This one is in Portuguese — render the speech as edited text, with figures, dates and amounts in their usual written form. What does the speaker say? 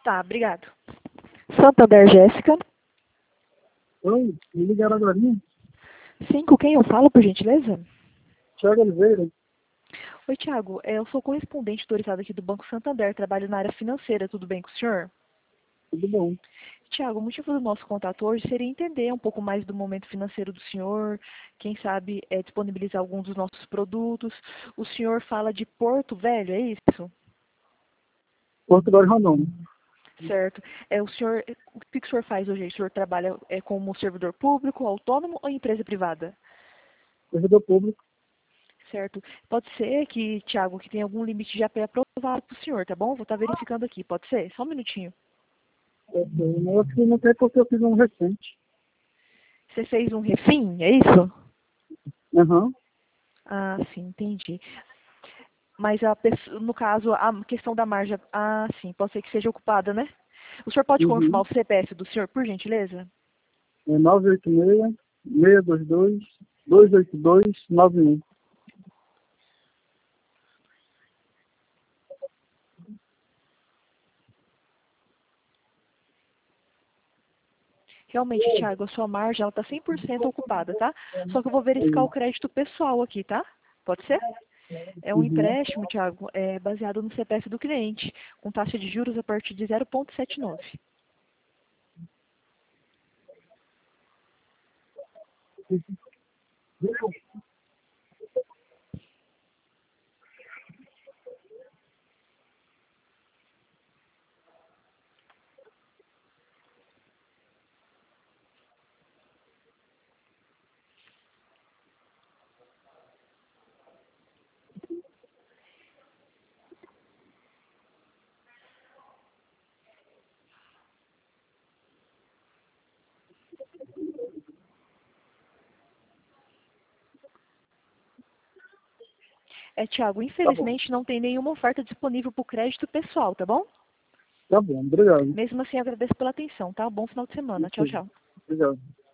Tá, obrigado. Santander, Jéssica. Oi, me ligaram agora. 5, quem eu falo, por gentileza? Thiago Oliveira. Oi, Thiago. Eu sou correspondente autorizado aqui do Banco Santander, trabalho na área financeira, tudo bem com o senhor? Tudo bom? Thiago, o motivo do nosso contato hoje seria entender um pouco mais do momento financeiro do senhor, quem sabe disponibilizar alguns dos nossos produtos. O senhor fala de Porto Velho, é isso? Portugal e Rondônia. Certo. O que o senhor faz hoje? O senhor trabalha como servidor público, autônomo ou empresa privada? Servidor público. Certo. Pode ser que, Thiago, que tenha algum limite já pré-aprovado para o senhor, tá bom? Vou estar verificando aqui, pode ser? Só um minutinho. Eu acho que não tem porque eu fiz um recente. Você fez um refim, é isso? Aham. Ah, sim, entendi. Mas no caso, a questão da margem, sim, pode ser que seja ocupada, né? O senhor pode confirmar Uhum. o CPF do senhor, por gentileza? É 986-622-282-91. Realmente, Thiago, a sua margem ela está 100% ocupada, tá? Só que eu vou verificar o crédito pessoal aqui, tá? Pode ser? É um Uhum. empréstimo, Thiago, baseado no CPF do cliente, com taxa de juros a partir de 0,79. Thiago, Tá bom. infelizmente não tem nenhuma oferta disponível para o crédito pessoal, tá bom? Tá bom, obrigado. Mesmo assim, agradeço pela atenção, tá? Bom final de semana. Tchau, tchau. Obrigado.